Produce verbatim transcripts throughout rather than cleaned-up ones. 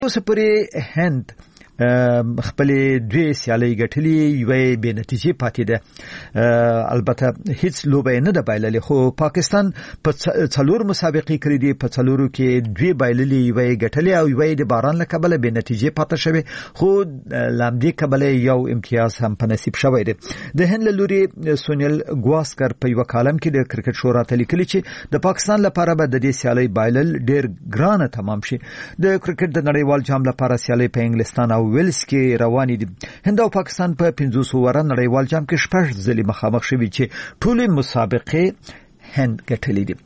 اوس پرې هند خپلې دوی سیالۍ ګټلې یوې بې نتیجې پاتې ده. البته هیڅ لوبه نه ده بایللې، خو پاکستان په څلور مسابقې کړې دي، په څلورو کې دوی بایللې یوې ګټلې او یوې د باران له کبله بې نتیجې پاتې شوې، خو لامدې کبله یو امتیاز هم په نصیب شوی دی. د هند له لوري سونیل ګواسکر په یو کالم کې د کرکټ شورا ته لیکلي چې د پاکستان لپاره به د دې سیالۍ بایلل ډېر ګرانه تمام شي. د کرکټ د نړیوال جام لپاره سیالۍ په انګلستان او ویلز کې روانې دي. هند او پاکستان په پنځوس اوره نړیوال جام کې شپږ ځلې مخامخ شوي چې ټولې مسابقې هند ګټلې دي.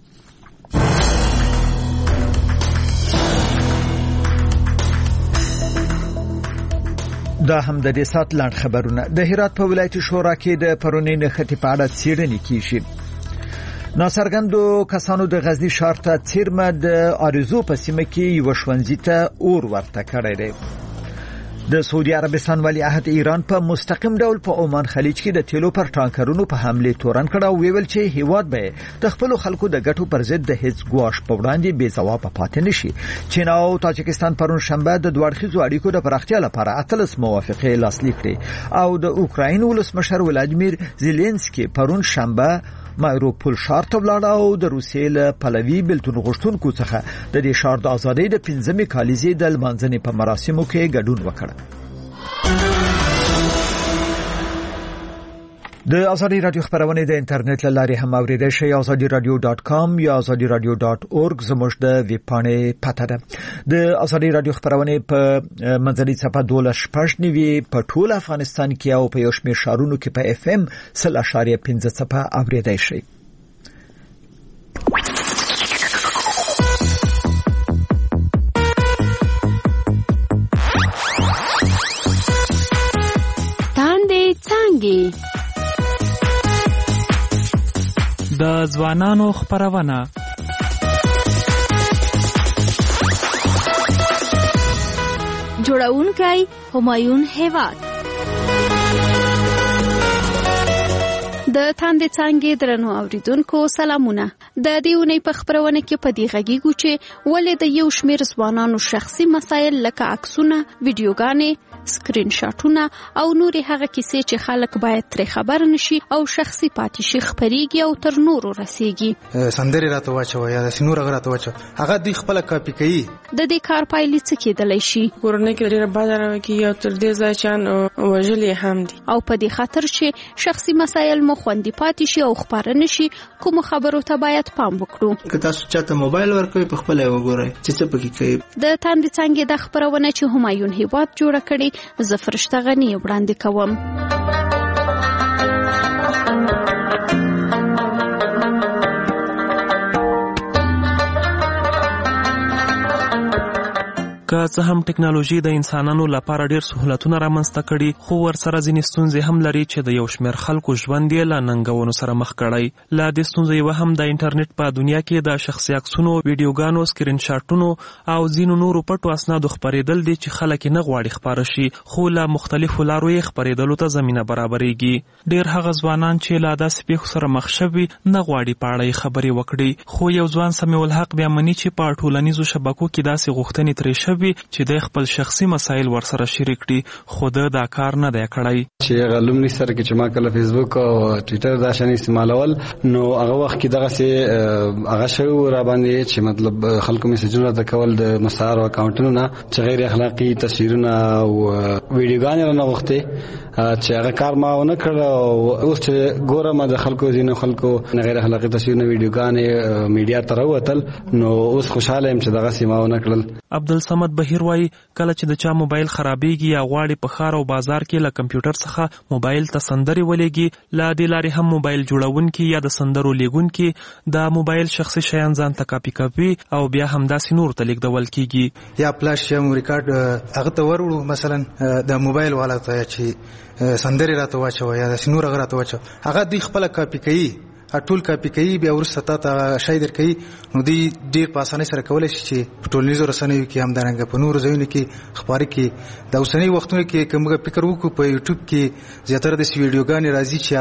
دا هم د دې سات لاند خبرونه. د هرات په ولایت شورا کې د پرونی نښتې په اړه څېړنې کیږي. ناڅرګندو کسانو د غزنی ښار ته څیرمه د آرزو په سیمه کې یو ښوونځي ته اور ورته کړی دی. د سعودي عربستان ولی عهد ایران په مستقیم ډول په عمان خلیج کې د تیلو پر ټانکرونو په حمله تورن کړه او ویل چې هیواد به د خپل خلکو د ګټو پر ضد د هیڅ ګواښ په وړاندې بې ځواب پاتې نشي. چین او تاجکستان پرون شنبه د دوه اړخیزو اړیکو د پراختیا لپاره اتلس موافقې لاسلیک کړې او د اوکراین ولسمشر ولادیمیر زيلنسکي پرون شنبه ماروپول ښار ته ولاړ او د روسیې له پلوي بلتون غوښتونکو څخه د دې ښار د ازادۍ د پنځمې کالیزې د لمانځنې په مراسمو کې ګډون وکړ. د ازادي رادیو خبرونه د انټرنیټ له لارې هم اوریدل شي. ازادي رادیو ډاټ کام یا ازادي رادیو ډاټ اورګ زموږ د ویب پاڼې پته ده. د ازادي رادیو خبرونه په منځنۍ صفحه دوله شپږ نیوي په ټول افغانستان کې او په یو شمېر ښارونو کې په اف ام سل اشاریه پنځه صفحه اوریدل شي. تاندې څنګه د ځوانانو خبرونه جوړونکی همایون هیواد. د تاندې څنګه درنو اوریدونکو سلامونه. د دې ونې په خبرونه کې په دې غږیږو چې ولې د یو شمېر ځوانانو شخصي مسایل لکه عکسونه، ویډیوګانې، سکرین شاټونه او نورې هغه کیسې چې خلک باید ترې خبر نشي او شخصي پاتې شي خبريږي او تر نورو رسیږي. سندري راته واچو یا د سنور راته واچو هغه دوی خپل کاپی کوي. د دې کار پایلې څه کېدلی شي؟ کورنۍ کې ډېر بازار کې یو تر دې ځای چان وژلې هم دي او په دې خاطر چې شخصي مسایل مو خوندي پاتې شي او خبر نشي کوم خبرو ته باید پام وکړو. که تاسو چاته موبایل ورکوي په خپل وګورئ چې څه پکې کوي. د تاندې څنګه د خبرونه چې همایون هیواد جوړ کړي زه فرشته غنی وړاندې کوم. که څه هم ټکنالوژي د انسانانو لپاره ډېر سہولتونه رامنځته کړي خو ورسره ځینې ستونزې هم لري چې د یو شمېر خلکو ژوند یې له ننګونو سره مخ کړی. له دې ستونزې یوه هم د انټرنیټ په دنیا کې د شخصي عکسونو، ویډیوګانو، سکرین شاټونو او ځینو نورو پټو اسنادو خپرېدل دي چې خلک یې نه غواړي خپاره شي خو له مختلفو لارو یې خپرېدلو ته زمینه برابرېږي. ډېر هغه ځوانان چې له داسې پیښو سره مخ شوي نه غواړي په اړه یې خبرې وکړي خو یو ځوان سمیع الحق بیا مني چې په ټولنیزو شبکو کې داسې غوښتنې ترې شوي چې د خپل شخصي مسایل ورسره شریک کړي خو دا کار نه دی کړی. چې غلوم نشته کې چې ما کله فیسبوک او ټوئیټر دا شان استعمالول نو هغه وخت کې دغه سي هغه شو را باندې چې مطلب خلکو میسجونه د کول د مسار او اکاونټونو نه چې غیر اخلاقی تصویرونه او ویډیوګانې نه وخته چې هغه کار ما ونه کړ او اوس چې ګورم د خلکو دینه خلکو غیر اخلاقی تصویرونه ویډیوګانې میډیا ته راوتل نو اوس خوشاله يم چې دغه سیمه ونه کړل. عبدالصمد بهیر وايي کله چې د چا موبایل خرابېږي یا غواړي په ښار او بازار کې له کمپیوټر څخه موبایل ته سندرې ولېږي له دې لارې هم موبایل جوړونکي یا د سندرو لیږونکي د موبایل شخصي شیان ځان ته کاپي کوي او بیا همداسې نور ته لیږدول کېږي. یا فلاش یا ریکارډ هغه ته وروړو مثلا د موبایل والا ته چې سندري راته واچو یا د سنور راته واچو هغه دوی خپل کاپي کوي ټول کاپی کوي بیا ورسته تا ته شای درکوي نو دوی ډېر په اسانۍ سره کولی شي چې په ټولنیزو رسنیو کې همدارنګه په نورو ځایونو کې خپاره کړي. د اوسني وختونو کې که موږ فکر وکړو په یوټیوب کې زیاتره داسې ویډیوګانې راځي چې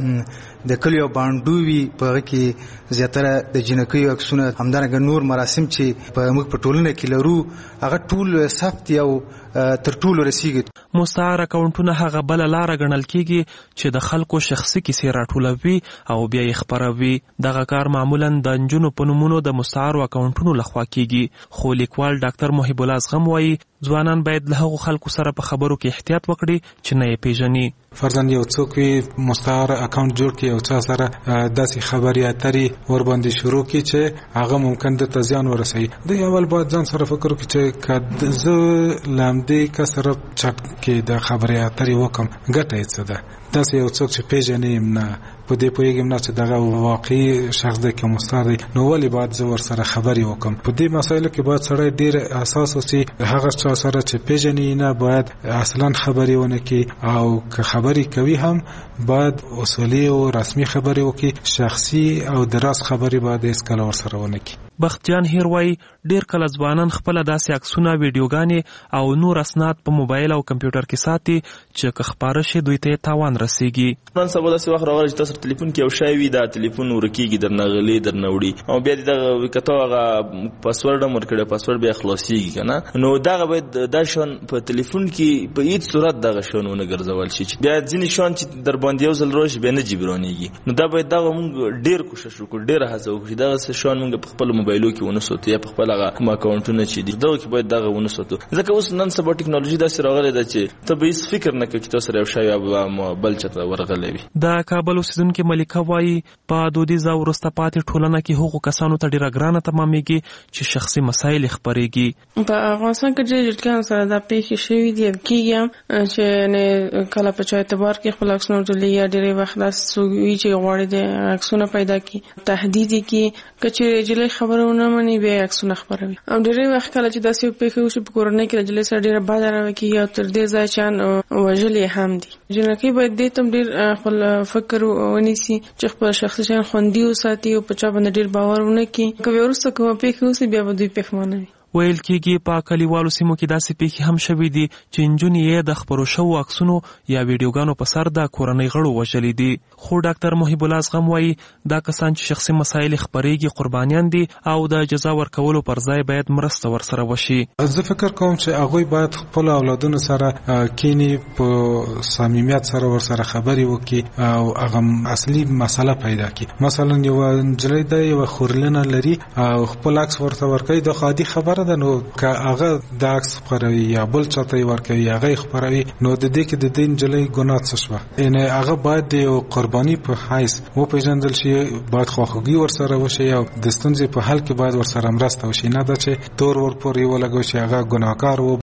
هغه د کلیو بانډو وي په هغه کې زیاتره د جنکیو عکسونه همدارنګه نور مراسم چې په موږ په ټولنه کې لرو هغه ټول ثبت او تر ټولو رسیږي. مستعار اکاونټونه هغه بل لار غنل کیږي چې د خلکو شخصي کیسې راټولوي او بیا یې خپروي. دغه کار معمولا د نجونو په نومونو د مستعار اکاونټونو لخوا کیږي. خو لیکوال ډاکټر محب الله زغم وایي ځوانان باید له هغو خلکو سره په خبرو کې احتیاط وکړي چې نه یې پیژني. فرضاً یو څوک وي مستعار اکاونټ جوړ کړي او چا سره داسې خبرې اترې ور باندې شروع کړي چې هغه ممکن د تزیان ورسوي. دوی اول باید ځان سره فکر وکړي چې که زه لامدې کس سره چټ کې د خبرې اترې وکم ګټه یې څه ده. داسې یو څوک چې پیژنې نه په دې پوهېږم نه چې دغه واقعي شخص دی که مستعار دی نو ولې باید زه ورسره خبرې وکم. په دې مسایلو کې باید سړی ډېر حساس اوسي. هغه چا سره چې پیژنې نه باید اصلا خبرې ونه کړي او که خبرې کوي هم باید اصولي او رسمي خبرې وکړي. شخصي او د راز خبرې باید هېڅکله ورسره ونه کړي. بختیان هیر وایي ډېر کله ځوانان خپله داسې عکسونه ویډیوګانې او نور اسناد په موبایل او کمپیوټر کې ساتي چې که خپاره شي دوی ته یې تاوان رسیږي. نن سبا داسې وخت راغلی چې تاسو ټلیفون کې یو شی وي دا ټلیفون ورکېږي درنه غلي درنه وړي او بیا دغه که ته هغه پاسورډ هم ورکړی پاسورډ بیا خلاصېږي که نه نو دغه باید دا شیان په ټلیفون کې په هېڅ صورت دغه شیان ونه ګرځول شي چې بیا ځینې شیان چې در باندې یو ځل راشي بیا نه جبرانېږي. نو دا باید دغه مونږ ډېر کوشش وکړو ډېره هڅه وکړو چې دغه شیان مونږ په خپلو موبایلو کې ونه ساتو یا په خپل هغه کوم اکاونټونه چې دي دغه کې باید دغه ونه ساتو. ځکه اوس نن سبا ټکنالوژي داسې راغلې ده چې ته به هېڅ فکر نه کوې چې تاسو سره یو شی یا بل چا ته ورغلی وي. د کابل اوسېدونکې ملکه وایي په دودیزه وروسته پاتې ټولنه کې هغو کسانو ته ډېره ګرانه تمامېږي چې شخصي مسایل خپرېږي. په افغانستان کې ډېر جټکیانو سره دا پېښې شوي دي کېږي هم چې کله په چا اعتبار کې خپل عکسونه ورډلي یا ډېرې وخت داسې وي چې غواړي د عکسونه پیدا کړي تهدید یې کړي که چې نجلۍ خبره ونه مني بیا عکسونه خپروي. او ډېرې وخت کله چې داسې پېښې وشي په کورنۍ کې نجلۍ سره ډېره بده رویه کېږي او تر دې ځایه چې وژلې هم دي. جنکۍ باید دې ته هم ډېر خپل فکر ونیسي چې خپل شخصي شیان خوندي وساتي او په چا باندې ډېر باور ونه کړي. که بیا وروسته کومه پېښه وشي بیا به دوی پښېمانه وي. ویل کېږي په کلیوالو سیمو کې داسې پیښې هم شوي دي چې نجونې یې د خپرو شوو عکسونو یا ویډیوګانو په سر د کورنۍ غړو وژلي دي. خو ډاکټر محب الله زغم وایي دا کسان چې شخصي مسایل خپرېږي قربانیان دي او د جزا ورکولو پر ځای باید مرسته ورسره وشي. زه فکر کوم چې هغوی باید خپل اولادونو سره کینی په صمیمیت سره ورسره خبرې وکړي او هغه اصلي مسله پیدا کړي. مثلا یو نجلۍ ده یوه خورلنه لري او خپل عکس ورته ورکوي د عادي خبره ده نو که هغه د عکس خپروي یا بل چاته یې ورکوي هغه یې خپروي نو د دې کې د دې نجلۍ ګناه څه شوه. یعنې هغه باید د یو قرباني په حیث وپېژندل شي باید خواخوږي ورسره وشي او د ستونزې په حل کې باید ورسره مرسته وشي نه ده چې تور ورپورې ولګوي چې هغه ګناهکار و.